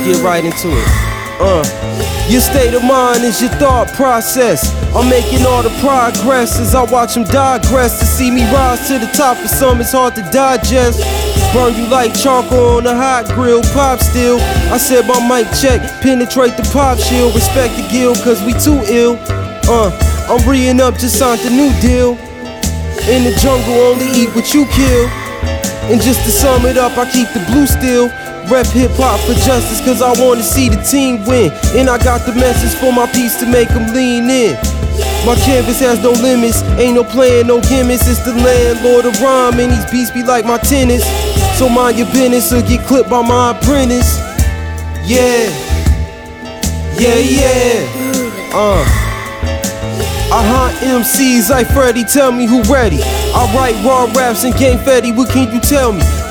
get right into it. Your state of mind is your thought process. I'm making all the progress as I watch them digress. To see me rise to the top of some, it's hard to digest. Burn you like charcoal on a hot grill, pop still. I said my mic check, penetrate the pop shield. Respect the guild, cause we too ill. I'm re-ing up, just signed the new deal. In the jungle, only eat what you kill. And just to sum it up, I keep the blue still. Rep hip-hop for justice, cause I wanna see the team win. And I got the message for my piece to make them lean in. My canvas has no limits, ain't no playing, no gimmicks. It's the landlord of rhyme, and these beats be like my tennis. So mind your business or get clipped by my apprentice. Yeah, yeah, yeah. I hunt MCs like Freddy, tell me who ready. I write raw raps and game fetty, what can you tell me?